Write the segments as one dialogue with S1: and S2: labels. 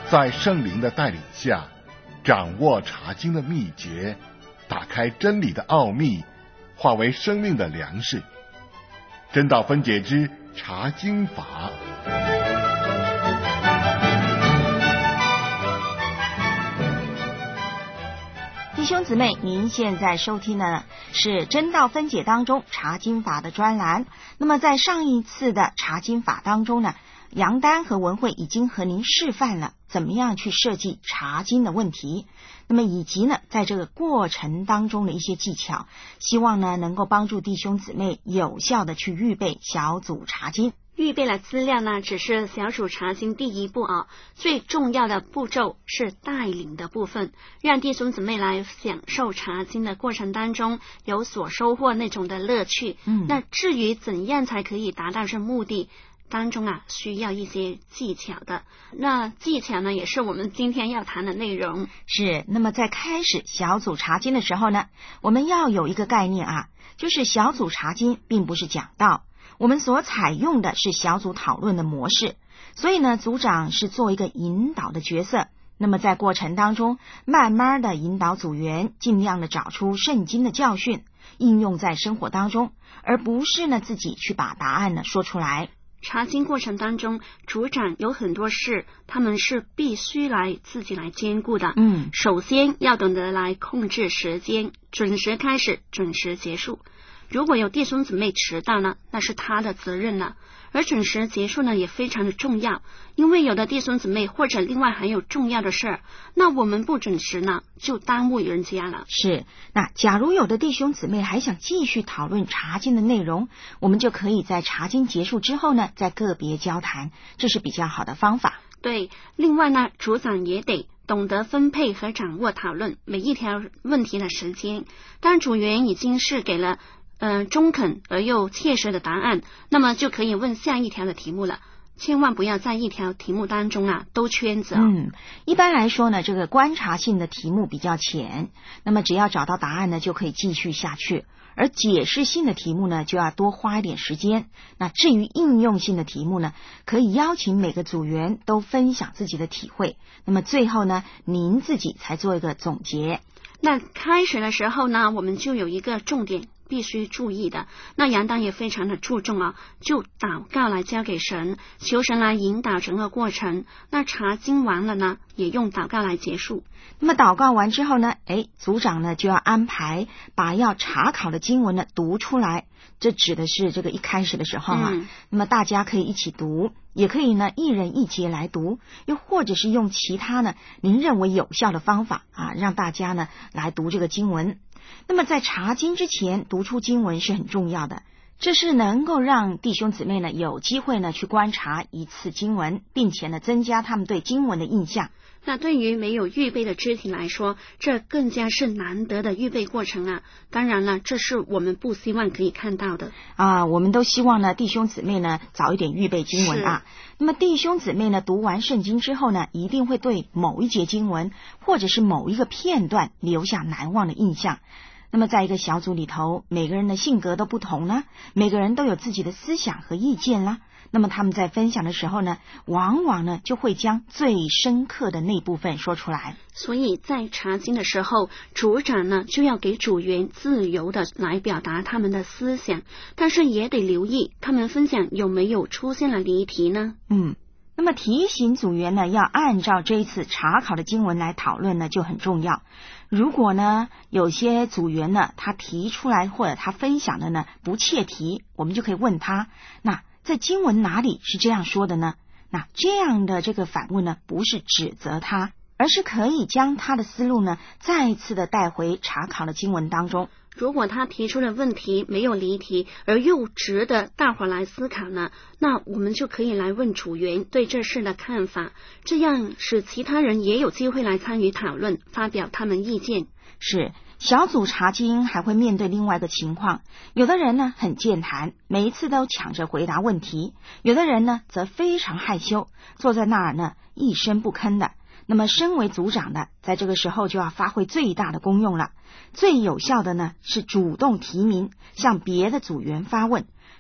S1: 在圣灵的带领下，掌握查经的秘诀，打开真理的奥秘，化为生命的粮食。真道分解之查经法。
S2: 弟兄姊妹，您现在收听的呢是真道分解当中查经法的专栏。那么在上一次的查经法当中呢，杨丹和文慧已经和您示范了怎么样去设计查经的问题，那么以及呢在这个过程当中的一些技巧，希望呢能够帮助弟兄姊妹有效的去预备小组查经。
S3: 预备了资料呢，只是小组查经第一步啊，最重要的步骤是带领的部分，让弟兄姊妹来享受查经的过程当中有所收获那种的乐趣。那至于怎样才可以达到这目的当中啊，需要一些技巧的。那技巧呢，也是我们今天要谈的内容。
S2: 是，那么在开始小组查经的时候呢，我们要有一个概念啊，就是小组查经并不是讲道，我们所采用的是小组讨论的模式，所以呢，组长是做一个引导的角色。那么在过程当中，慢慢的引导组员，尽量的找出圣经的教训，应用在生活当中，而不是呢自己去把答案呢说出来。
S3: 查经过程当中，组长有很多事，他们是必须自己来兼顾的。首先要懂得来控制时间，准时开始，准时结束。如果有弟兄姊妹迟到呢，那是他的责任了。而准时结束呢，也非常的重要，因为有的弟兄姊妹或者另外还有重要的事儿，那我们不准时呢，就耽误人家了。
S2: 是，那假如有的弟兄姊妹还想继续讨论查经的内容，我们就可以在查经结束之后呢，再个别交谈，这是比较好的方法。
S3: 对，另外呢，组长也得懂得分配和掌握讨论每一条问题的时间。当组员已经是给了中肯而又切实的答案，那么就可以问下一条的题目了。千万不要在一条题目当中啊兜圈子。
S2: 一般来说呢，这个观察性的题目比较浅，那么只要找到答案呢，就可以继续下去。而解释性的题目呢，就要多花一点时间。那至于应用性的题目呢，可以邀请每个组员都分享自己的体会。那么最后呢，您自己才做一个总结。
S3: 那开始的时候呢，我们就有一个重点必须注意的，那杨丹也非常的注重啊，就祷告来交给神，求神来引导整个过程。那查经完了呢，也用祷告来结束。
S2: 那么祷告完之后呢，组长呢就要安排把要查考的经文呢读出来，这指的是这个一开始的时候啊。那么大家可以一起读，也可以呢一人一节来读，又或者是用其他呢您认为有效的方法啊，让大家呢来读这个经文。那么在查经之前读出经文是很重要的，这是能够让弟兄姊妹呢有机会呢去观察一次经文，并且呢增加他们对经文的印象。
S3: 那对于没有预备的肢体来说，这更加是难得的预备过程啊。当然了，这是我们不希望可以看到的
S2: 啊。我们都希望呢弟兄姊妹呢早一点预备经文啊。那么弟兄姊妹呢读完圣经之后呢，一定会对某一节经文或者是某一个片段留下难忘的印象。那么在一个小组里头，每个人的性格都不同呢，每个人都有自己的思想和意见啦。那么他们在分享的时候呢，往往呢就会将最深刻的那部分说出来。
S3: 所以在查经的时候，组长呢就要给组员自由的来表达他们的思想，但是也得留意他们分享有没有出现了离题呢。
S2: 那么提醒组员呢要按照这一次查考的经文来讨论呢就很重要。如果呢有些组员呢他提出来或者他分享的呢不切题，我们就可以问他，那在经文哪里是这样说的呢？那这样的这个反问呢不是指责他，而是可以将他的思路呢再一次的带回查考的经文当中。
S3: 如果他提出的问题没有离题，而又值得大伙来思考呢，那我们就可以来问组员对这事的看法，这样使其他人也有机会来参与讨论，发表他们意见。
S2: 是，小组查经还会面对另外一个情况，有的人呢很健谈，每一次都抢着回答问题，有的人呢则非常害羞，坐在那儿呢一声不吭的。那么身为组长的，在这个时候就要发挥最大的功用了。最有效的呢是主动提名，向别的组员发问，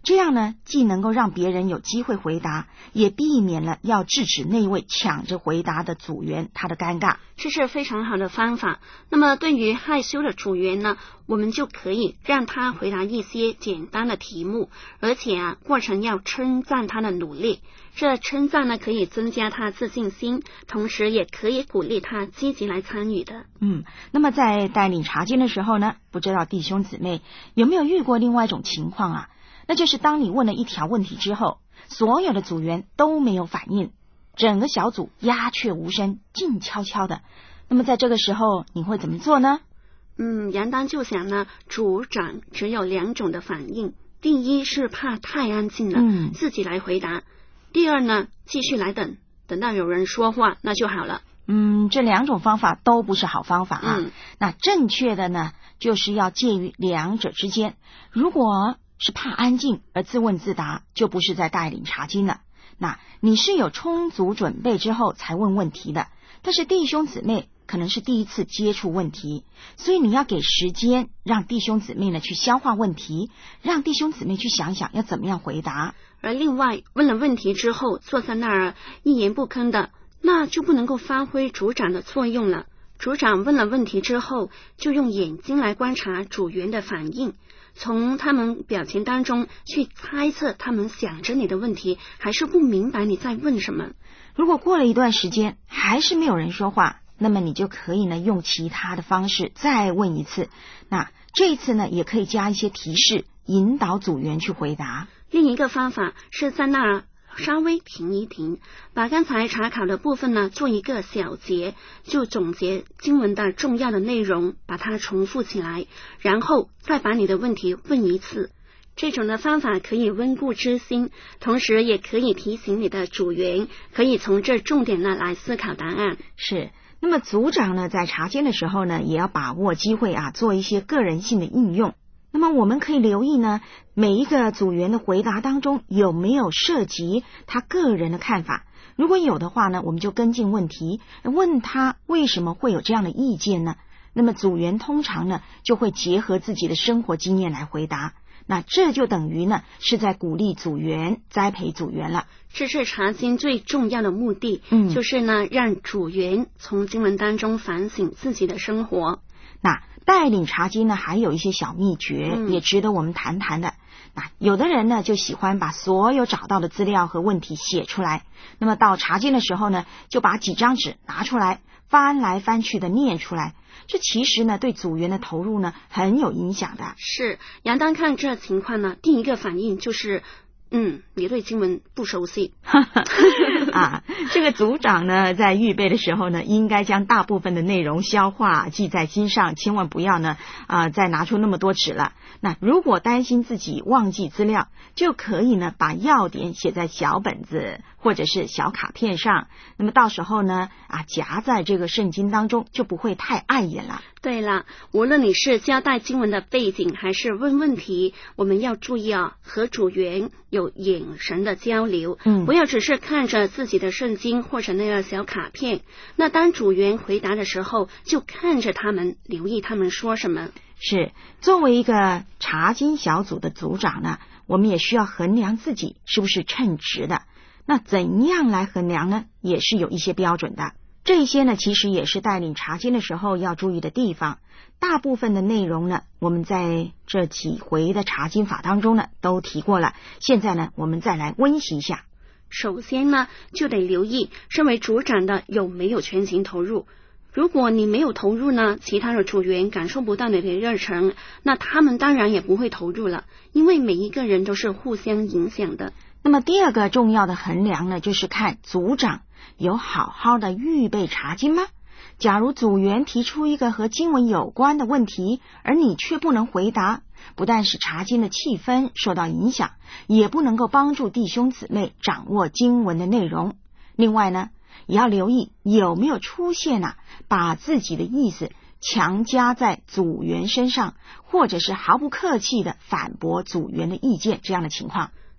S2: 这样呢，既能够让别人有机会回答，也避免了要制止那位抢着回答的组员他的尴尬。
S3: 这是非常好的方法。那么对于害羞的组员呢，我们就可以让他回答一些简单的题目，而且过程要称赞他的努力。这称赞呢，可以增加他自信心，同时也可以鼓励他积极来参与的。
S2: 那么在带领查经的时候呢，不知道弟兄姊妹有没有遇过另外一种情况啊？那就是当你问了一条问题之后，所有的组员都没有反应，整个小组鸦雀无声，静悄悄的。那么在这个时候你会怎么做呢？
S3: 杨丹就想呢，组长只有2种的反应。第一是怕太安静了，自己来回答。第二呢，继续来等到有人说话，那就好了。
S2: 这2种方法都不是好方法啊。那正确的呢，就是要介于2者之间。如果是怕安静而自问自答，就不是在带领查经了。那你是有充足准备之后才问问题的，但是弟兄姊妹可能是第一次接触问题，所以你要给时间让弟兄姊妹呢去消化问题，让弟兄姊妹去想想要怎么样回答。
S3: 而另外问了问题之后坐在那儿一言不吭的，那就不能够发挥组长的作用了。组长问了问题之后，就用眼睛来观察组员的反应，从他们表情当中去猜测他们想着你的问题，还是不明白你在问什么。
S2: 如果过了一段时间还是没有人说话，那么你就可以呢用其他的方式再问一次。那这一次呢也可以加一些提示，引导组员去回答。
S3: 另一个方法是在那儿稍微停一停，把刚才查考的部分呢做一个小结，就总结经文的重要的内容，把它重复起来，然后再把你的问题问一次。这种的方法可以温故知新，同时也可以提醒你的组员可以从这重点呢来思考答案。
S2: 是。那么组长呢在查经的时候呢，也要把握机会啊，做一些个人性的应用。那么我们可以留意呢，每一个组员的回答当中有没有涉及他个人的看法。如果有的话呢，我们就跟进问题，问他为什么会有这样的意见呢？那么组员通常呢就会结合自己的生活经验来回答。那这就等于呢是在鼓励组员，栽培组员了。
S3: 这是查经最重要的目的，就是呢让组员从经文当中反省自己的生活。
S2: 那带领查经呢还有一些小秘诀，也值得我们谈谈的。那有的人呢就喜欢把所有找到的资料和问题写出来，那么到查经的时候呢，就把几张纸拿出来，翻来翻去的念出来。这其实呢对组员的投入呢很有影响的。
S3: 是，杨丹看这情况呢，第一个反应就是你对经文不熟悉
S2: 这个组长呢在预备的时候呢，应该将大部分的内容消化记在心上，千万不要呢再拿出那么多纸了。那如果担心自己忘记资料，就可以呢把要点写在小本子或者是小卡片上，那么到时候呢夹在这个圣经当中，就不会太碍眼了。
S3: 对了，无论你是交代经文的背景还是问问题，我们要注意和组员有眼神的交流，不要只是看着自己的圣经或者那个小卡片。那当组员回答的时候，就看着他们，留意他们说什么。
S2: 是，作为一个查经小组的组长呢，我们也需要衡量自己是不是称职的。那怎样来衡量呢？也是有一些标准的。这些呢其实也是带领查经的时候要注意的地方。大部分的内容呢，我们在这几回的查经法当中呢都提过了。现在呢我们再来温习一下。
S3: 首先呢就得留意身为组长的有没有全情投入。如果你没有投入呢，其他的组员感受不到你的热忱，那他们当然也不会投入了，因为每一个人都是互相影响的。
S2: 那么第二个重要的衡量呢，就是看组长有好好的预备查经吗？假如组员提出一个和经文有关的问题，而你却不能回答，不但使查经的气氛受到影响，也不能够帮助弟兄姊妹掌握经文的内容。另外呢，也要留意有没有出现把自己的意思强加在组员身上，或者是毫不客气的反驳组员的意见这样的情况。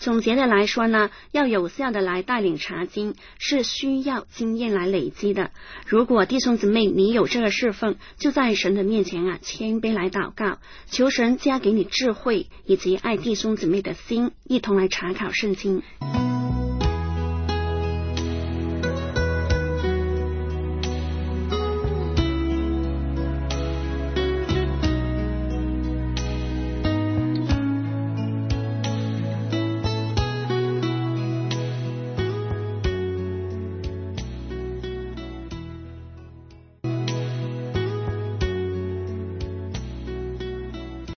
S3: 总结的来说呢，要有效的来带领查经是需要经验来累积的。如果弟兄姊妹你有这个侍奉，就在神的面前谦卑来祷告，求神加给你智慧以及爱弟兄姊妹的心，一同来查考圣经。